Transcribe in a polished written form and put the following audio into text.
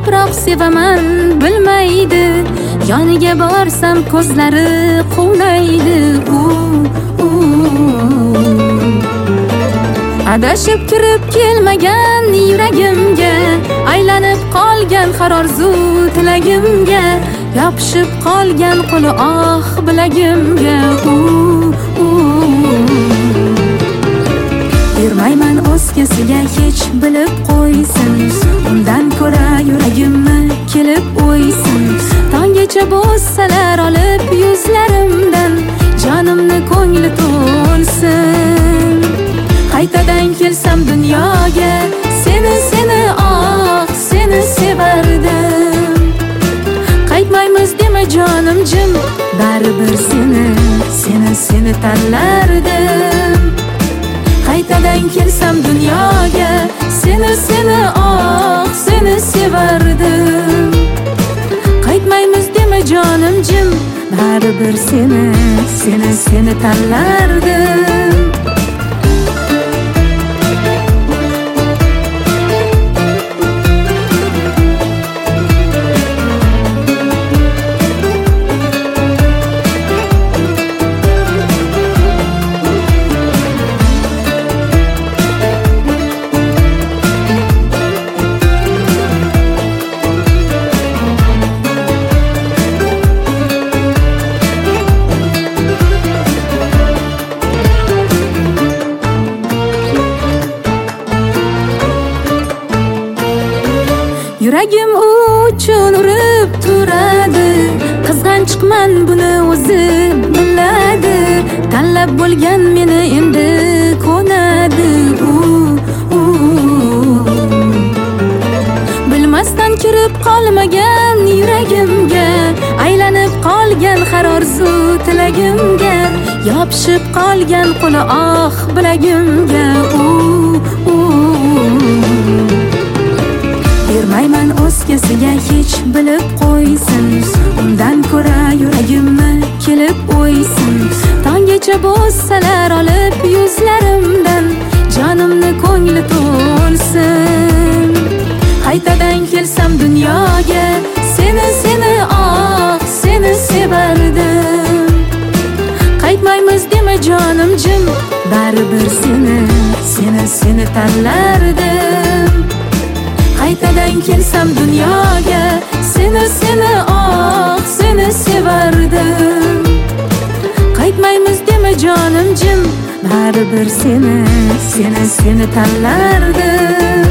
ko'proq sevaman bilmaydi. Yoniga borsam ko'zlari quvnaydi. Adashib kirib kelmagan yuragimga, aylanib qolgan har orzu tilagimga, yopishib qolgan qo'li bilagimga. Bermayman o'zgasiga hech bilib qo'ysin, undan ko'ra yuragimni kelib o'ysin. Tonggacha bo'zsalar olib yuzlarimdan, jonimni ko'ngli to'lsin. Qaytadan kelsam dunyoga, seni seni sevardim. Qaytmaymiz dema jonim jim, baribir seni tanlardim. Qaytadan kelsam dunyoga, seni sevardim. Qaytmaymiz dema jonim jim, baribir seni tanlardim. Yuragim uchun urib turadi, qizg'anchiqman buni o'zi biladi. Tanlab bo'lgan meni endi ko'nadi. Bilmasdan kirib qolmagan yuragimga, aylanib qolgan har orzu tilagimga, yopishib qolgan qo'li bilagimga. Bermayman o'zgasiga hech bilib qo'ysin, undan ko'ra yuragimni kelib o'ysin. Tonggacha bo'zsalar olib yuzlarimdan, jonimni ko'ngli to'lsin. Qaytadan kelsam dunyoga, seni sevardim. Qaytmaymiz dema jonim jim, baribir seni tanlardim. Qaytadan kelsam dunyoga, seni sevardim. Qaytmaymiz dema jonim jim, baribir seni tanlardim.